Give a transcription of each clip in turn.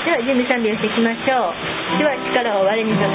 では準備賛美をしていきましょう。主は力を我に注ぎ、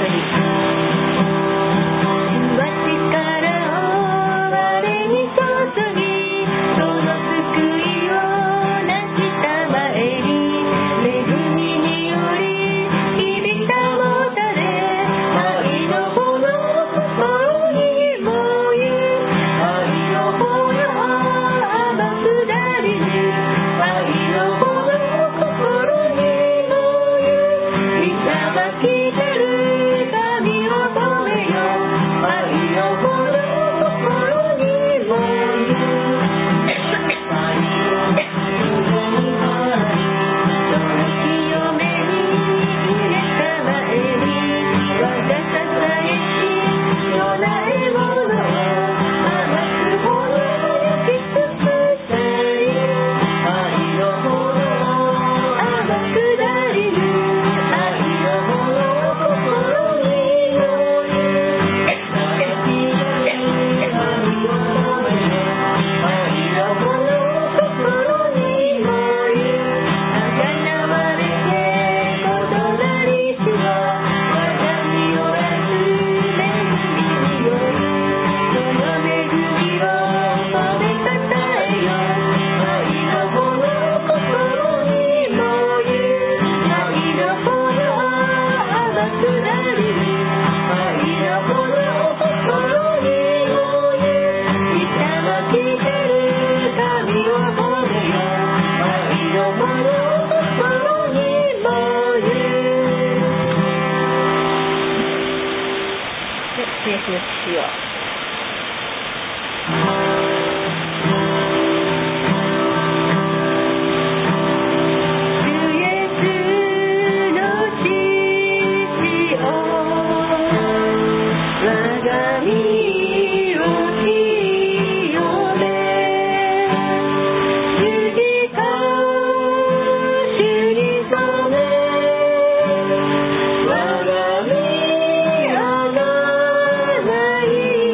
主は力を我に注ぎ、その救いをなしたまえに、恵みにより日々保たれ、愛の炎心に燃ゆ、愛の炎甘くなりぬ、愛の炎心に燃ゆ、いたまきてる神を止めよ、愛の炎心に燃ゆ、愛を胸に張り、その清めに入れたまえに、我が支えし備え物を甘く炎焼き尽くせよ、愛の炎甘くなりぬ、愛の炎心に燃ゆ、大きな神を止めよ、愛の炎心に燃ゆ、あがなわれてことなり主は、私よらず恵みによる、その恵みを褒めたたえよ、愛の炎心に燃ゆ、愛の炎甘くなりぬ、愛の炎心に燃ゆ、痛まきてる神を褒めよ、愛の炎心に燃ゆ。イエスの父よ、主イエスの父よ、我が身を清め、十字架主に染め、我が身あがない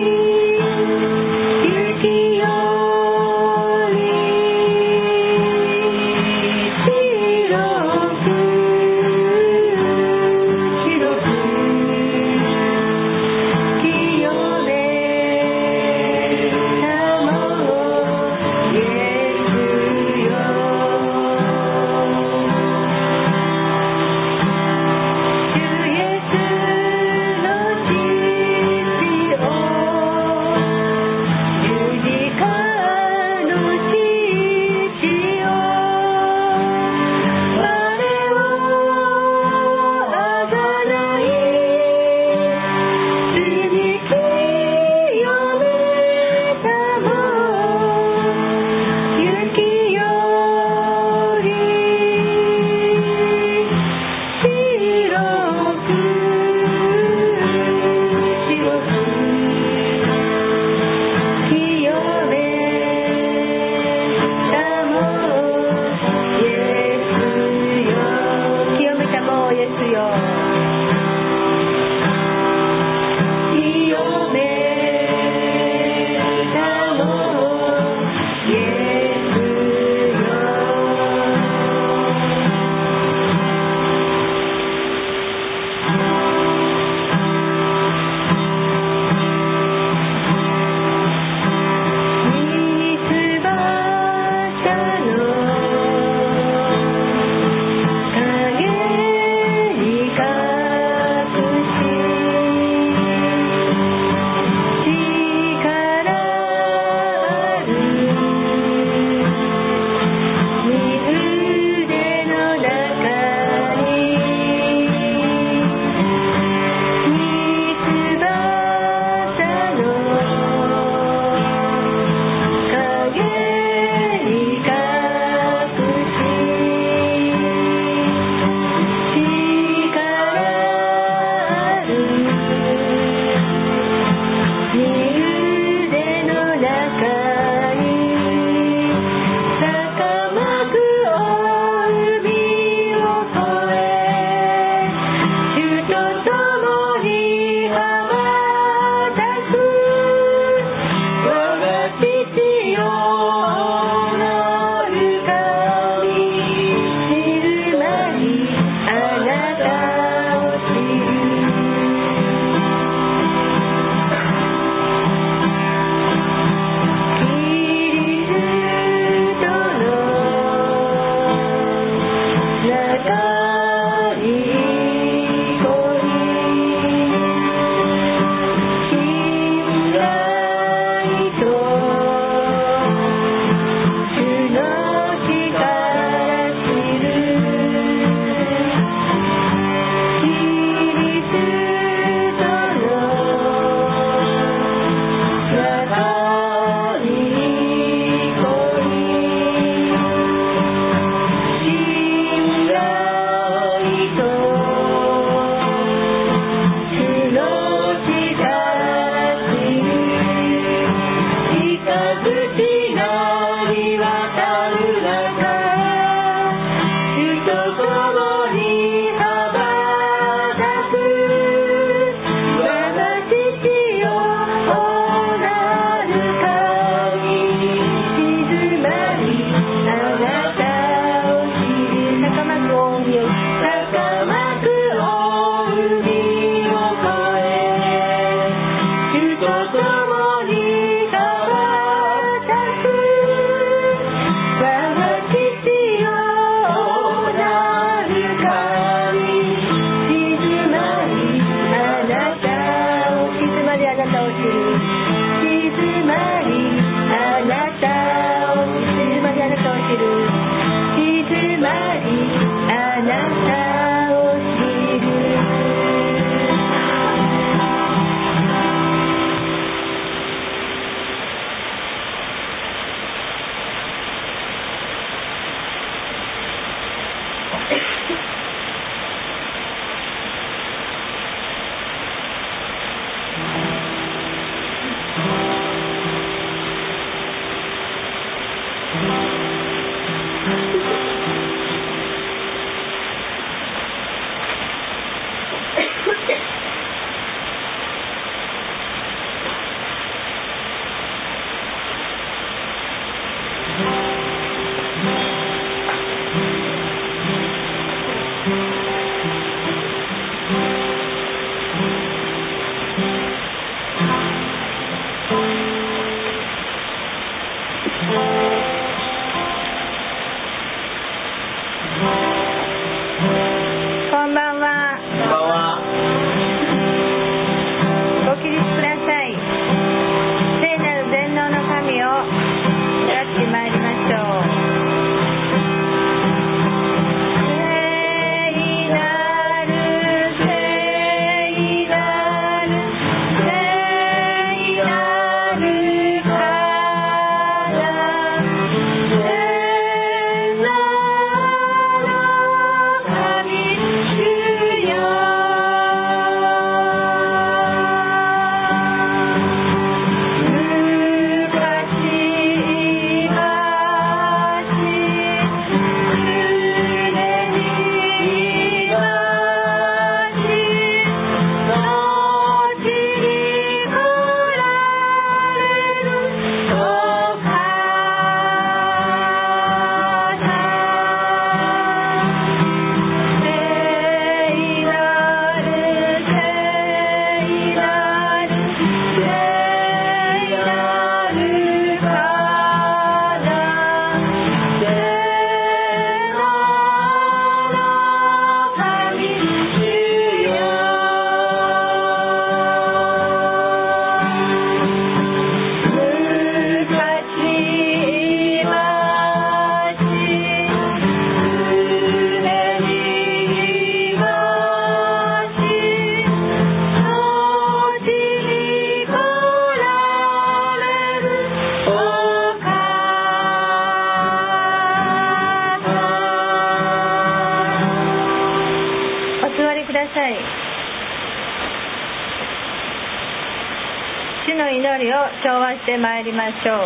祈りを唱和してまいりましょう。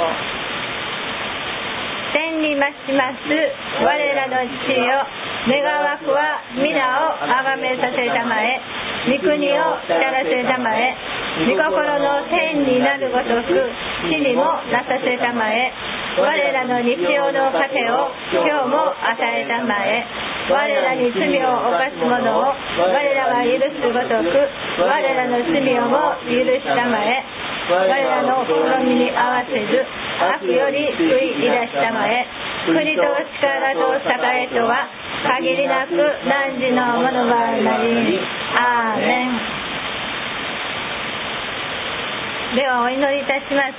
天にまします我らの父よ、願わくは皆をあがめさせたまえ、御国を来たらせたまえ、御心の天になるごとく地にもなさせたまえ。我らの日曜の糧を今日も与えたまえ。我らに罪を犯す者を我らが許すごとく我らの罪をも許したまえ。我らの試みに合わせず悪より救いいだしたまえ。国と力と栄とは限りなく汝のものばなり。アーメン。ではお祈りいたします。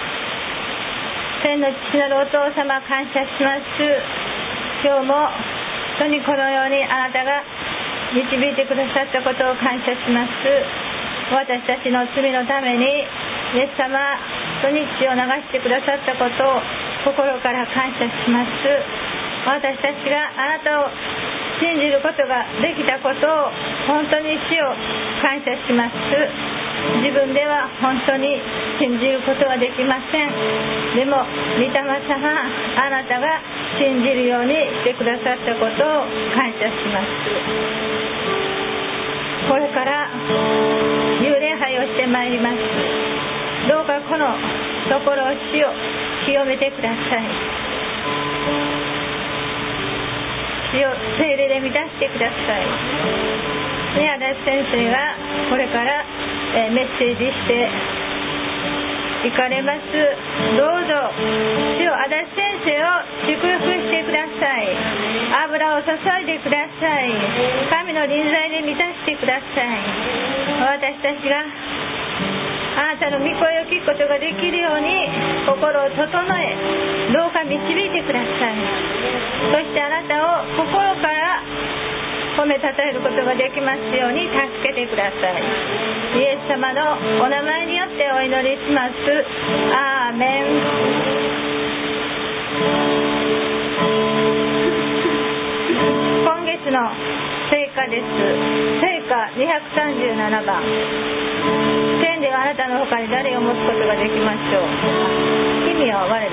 天の父なるお父様、感謝します。今日も本当にこのようにあなたが導いてくださったことを感謝します。私たちの罪のためにイエス様、本当に血を流してくださったことを心から感謝します。私たちがあなたを信じることができたことを本当に主を感謝します。自分では本当に信じることはできません。でも御霊様、あなたが信じるようにしてくださったことを感謝します。これから幽霊拝をしてまいります。どうかこのところを主よ清めてください。主よ聖霊で満たしてください。足立先生がこれからメッセージして行かれます。どうぞ主よ足立先生を祝福してください。油を注いでください。神の臨在で満たしてください。私たちがあなたの御声を聞くことができるように心を整え、どうか導いてください。そしてあなたを心から褒めたたえることができますように助けてください。イエス様のお名前によってお祈りします。アーメン。今月の聖歌です。聖歌237番。天ではあなたの他に誰を持つことができましょう。君は我ら。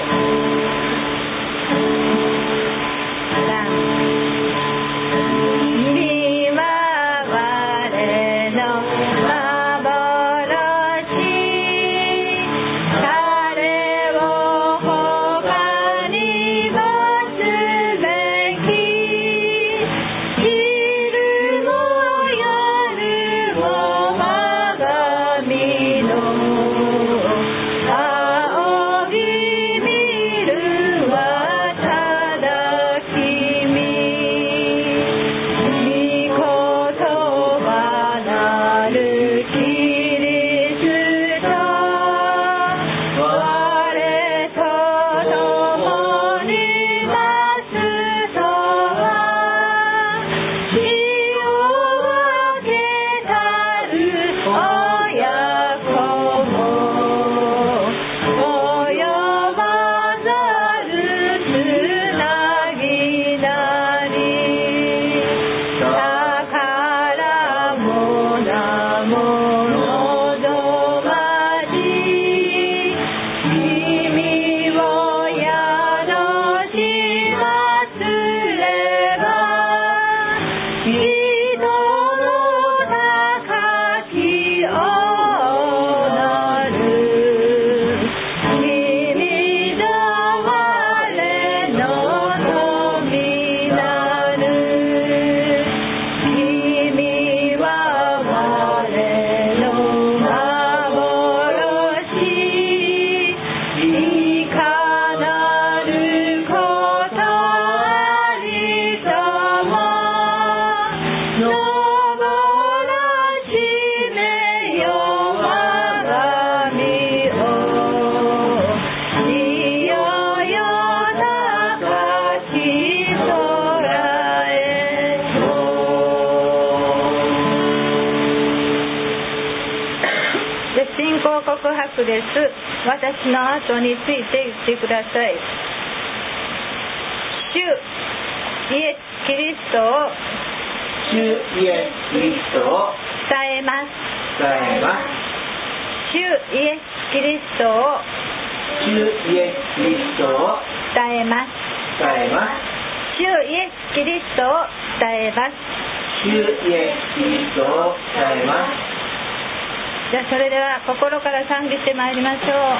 です。私の後について言ってください。主イエス・キリストを伝えます。主イエス・キリストを主イエス・キリストを伝えます。 伝えます。 主イエス・キリストを伝えます。 主イエス・キリストを伝えます。 じゃあそれでは心から賛美してまいりましょう。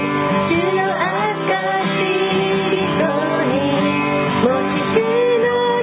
主の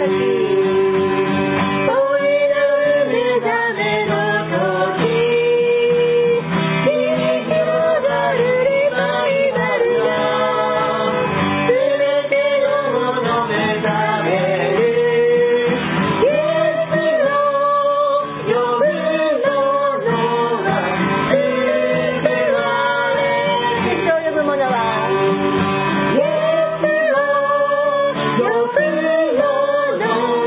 呼ぶもの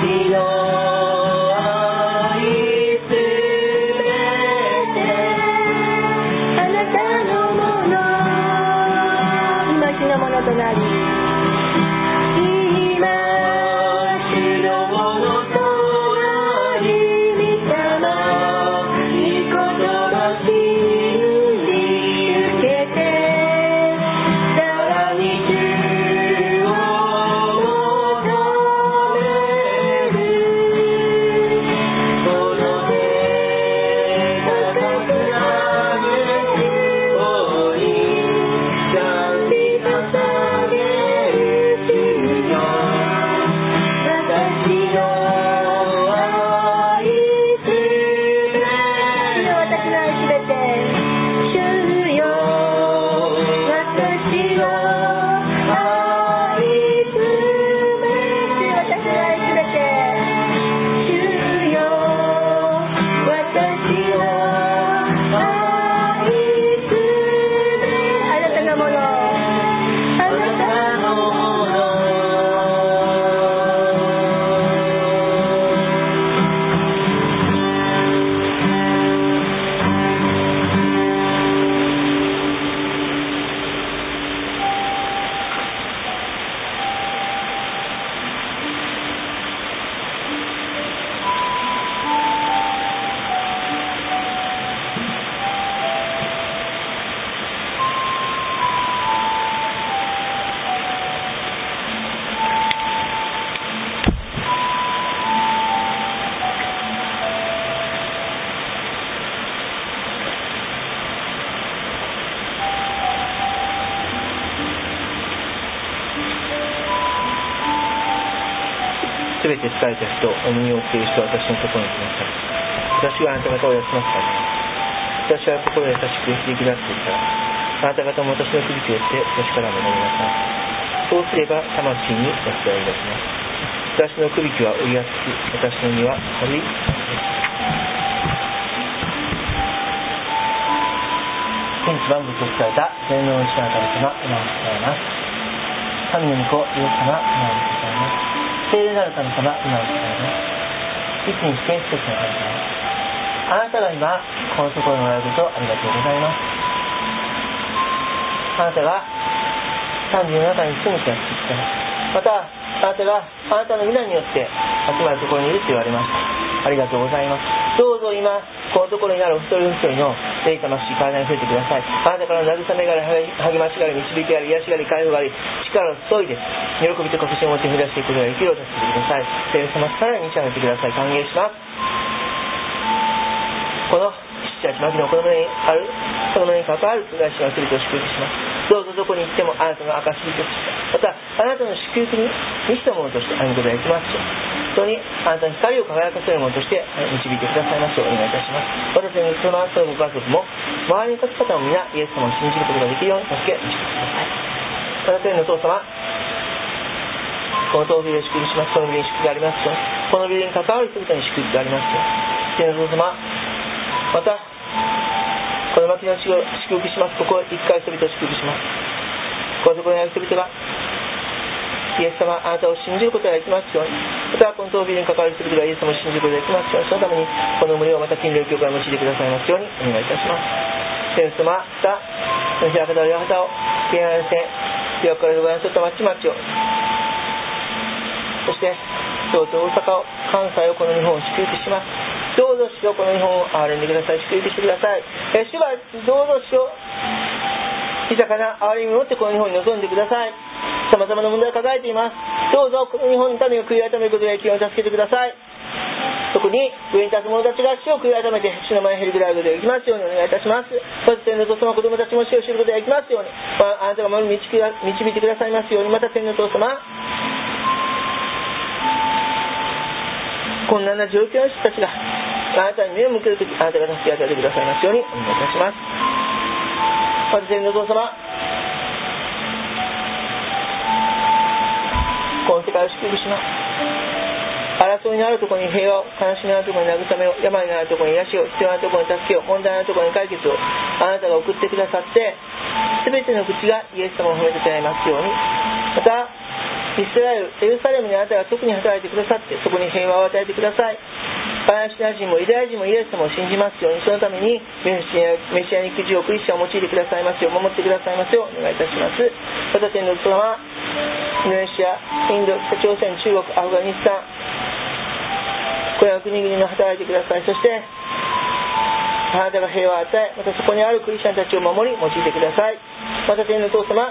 すべて疲れた人、重荷を負っている人は私のところに来なさい。私があなた方を休ませてあげます。私は心優しく響き出しているから、あなた方も私の首を寄って私から学びなさい。そうすれば魂に安らぎが来ます。私の首は追いやすく、私の身は軽い天地万物を使えた全能の主な神様、今を伝えます。神の御子、イエス様、今を伝えます。聖霊なる神様、今を伝えます。いつにして一つの神様、あなたが今このところにおられることありがとうございます。あなたが賛美の中に住むとやってきた。またあなたがあなたの皆によって集まるところにいると言われました。ありがとうございます。どうぞ今このところにあるお一人お一人の霊魂体に触れてください。あなたからの慰めがあり、励ましがあり、導きがあり、癒しがあり、解放があり、力を注いで喜びと確信を持って踏み出していくことができるように助けてください。聖霊様、さらに満ち上げてください。歓迎します。この七八牧の子供にある子供に関わるつがいしがすべてを祝福します。どうぞどこに行ってもあなたの証しとして、またあなたの祝福に満ちたものとして歩むことができますよう、本当にあなたの光を輝かせるものとして導いてくださいますようお願いいたします。私のその後のご家族も周りの方々も皆イエス様を信じることができるように助け導いてください。私のお父様、この峠で祝福します。このビルに祝福がありますよう、このビルに関わる人々に祝福がありますよう、天のお父様、またこの牧の地を祝福します。ここ一回人々を祝福します。このところにある人々がイエス様、あなたを信じることができますように、またこの峠に関わる人々がイエス様を信じることができますように、そのためにこの群れをまた金領教会を用いてくださいますようにお願いいたします。天様、また先生方や方を敬愛して岩からご覧に沿った町々を、そして京都、大阪を、関西を、この日本を祝福します。どうぞ主よ、この日本を憐れんでください。祝福してください。主はどうぞ主よ、豊かな憐れみを持ってこの日本に臨んでください。さまざまな問題を抱えています。どうぞこの日本の民を悔い改めることができるように助けてください。特に上に立つ者たちが主を悔い改めて主の前にへりくらうことができますようにお願いいたします。そして天のお父様、子供たちも主を知ることができますように、あなたが守り導いてくださいますように、また天のお父様、困難な状況の人たちがあなたに目を向けるとき、あなたが助け与えてくださいますようにお願いいたします。まず天のお父様、この世界を祝福します。争いのあるところに平和を、悲しみのあるところに慰めを、病のあるところに癒しを、必要なところに助けを、問題のあるところに解決をあなたが送ってくださって、すべての口がイエス様を褒めてくれますように、またイスラエル、エルサレムにあなたが特に働いてくださって、そこに平和を与えてください。パレスチナ人もユダヤ人もイエス様を信じますように、そのためにメシアニック人をクリスチャンを用いてくださいますよう、守ってくださいますようお願いいたします。また天の父様、インドネシア、インド、北朝鮮、中国、アフガニスタン、これらの国々に働いてください。そしてあなたが平和を与え、またそこにあるクリスチャンたちを守り用いてください。また天の父様、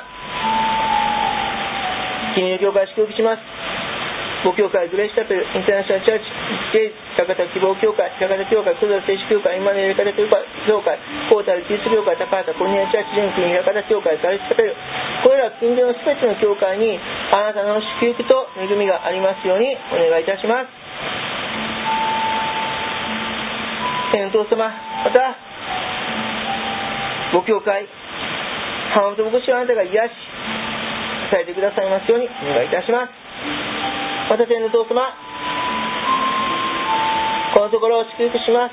君の教会を祝福します。母教会、グレースチャペル、インターナショナルチャーチ、ジェイズ、高田希望教会、高田教会、クザ聖主教会、インマヌエル高田教会、コータルキリスト教会、高畑コルニアチャーチ、全国高田教会、ガレスチャペル、これら近所のすべての教会にあなたの祝福と恵みがありますようにお願いいたします。天の父様、また母教会、浜本牧師をあなたが癒し支えてくださいますようにお願いいたします。また天の父様、このところを祝福します。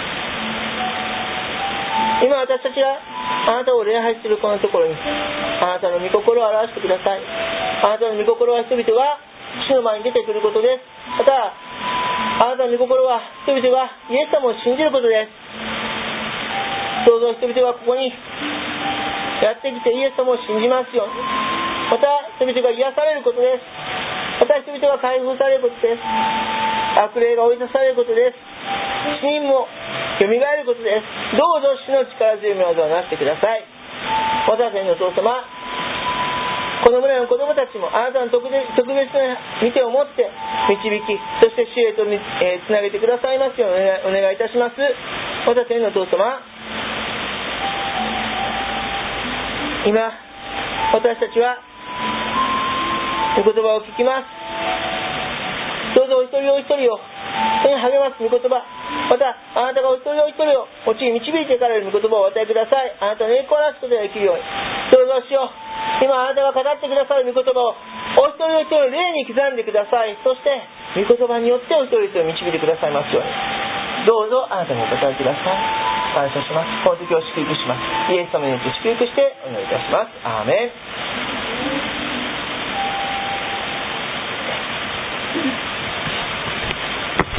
今私たちがあなたを礼拝するこのところにあなたの御心を表してください。あなたの御心は人々が主の前に出てくることです。またあなたの御心は人々がイエス様を信じることです。どうぞ人々がここにやってきてイエス様を信じますように、また人々が癒されることです。また人々が解放されることです。悪霊が追い出されることです。死人も蘇ることです。どうぞ主の力強い御業をなしてください。また天の父様、この村の子供たちもあなたの特別な見てを持って導き、そして主へとつなげてくださいますようお願いいたします。また天の父様、今私たちは御言葉を聞きます。どうぞお一人お一人をそれに励ます御言葉、またあなたがお一人お一人を用い導いていかれる御言葉をお与えください。あなたの栄光をなすことができるように、どうぞしよう、今あなたが語ってくださる御言葉をお一人お一人の霊に刻んでください。そして御言葉によってお一人お一人を導いてくださいますように、どうぞあなたにお答えください。感謝します。この時を祝福します。イエス様によって祝福してお願いいたします。アーメン。